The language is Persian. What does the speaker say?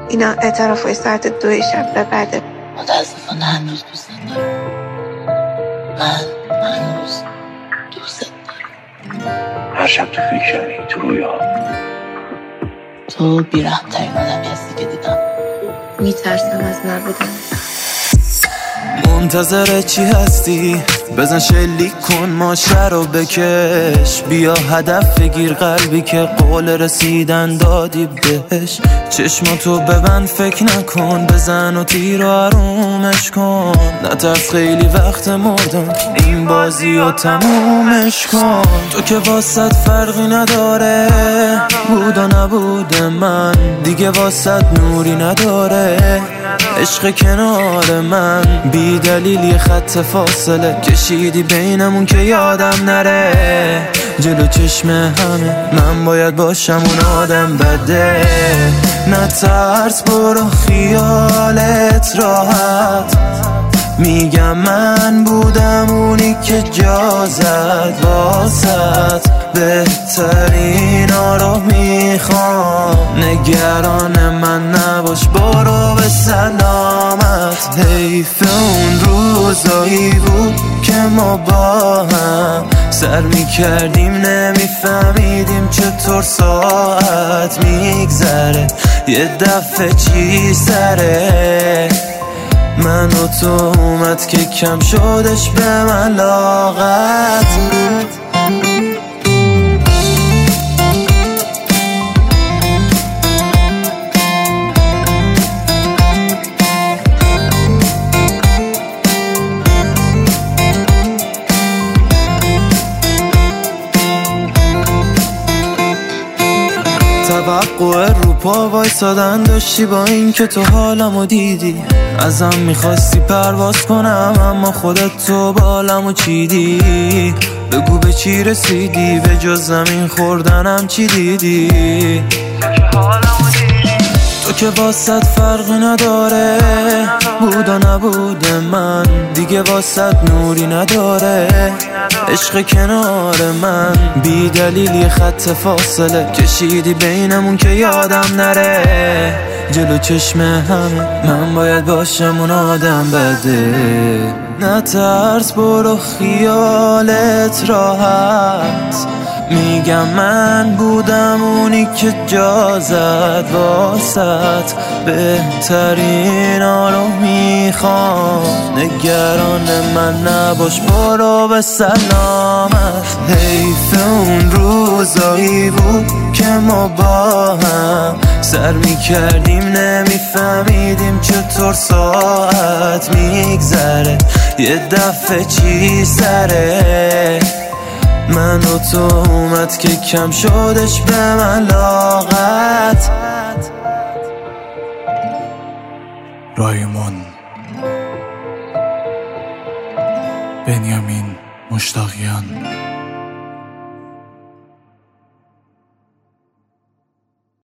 اینا اعترافای ساعت 2 شب به بعده. متاسفانه هنوز دوست دارم. من هنوز دوست دارم. هر شب تو فکرمی، تو رویا. تو بیرحم‌ترین آدمی هستی که دیدم. میترسم از نبودن. منتظر چی هستی؟ بزن شلیک کن ماشه رو بکش، بیا هدف بگیر قلبی که قول رسیدن دادی بهش. چشماتو ببند فکر نکن، بزن و تیر و آرومش کن. نترس خیلی وقت مردن، این بازی رو تمومش کن. تو که واسط فرقی نداره، بود و نبود من دیگه واسط نوری نداره. عشق کنار من بی دلیل یه خط فاصله کشیدی بینمون که یادم نره. جلو چشم همه من باید باشم اون آدم بده. نترس برو خیالت راحت، میگم من بودم اونی که جا زد واسط. بهترینا رو میخوام، نگران من نباش برو به سلامت. حیف اون روزایی بود که ما با هم سر میکردیم نمیفهمیدیم چطور ساعت میگذره. یه دفعه چی سره من و تو اومد که کم شدش به من لاغت. توقع رو پا وایسادن داشتی با این که تو حالمو دیدی. ازم میخواستی پرواز کنم اما خودت تو بالمو چیدی. بگو به چی رسیدی به جز زمین خوردنم چی دیدی. تو که واسط فرقی نداره، بود و نبود من دیگه واسط نوری نداره. عشق کنار من بی دلیل یه خط فاصله کشیدی بینمون که یادم نره. جلو چشم همه من باید باشم اون آدم بده. نترس برو خیالت راحت، میگم من بودم اونی که جا زد واسط. بهترین رو میخوام، نگران من نباش برو به سلامت. حیف اون روزایی بود که ما با هم سر میکردیم نمیفهمیدیم چطور ساعت میگذره. یه دفعه چی سره من و تو اومد که کم شدش به من لاغت. رایمون بنیامین مشتاقیان.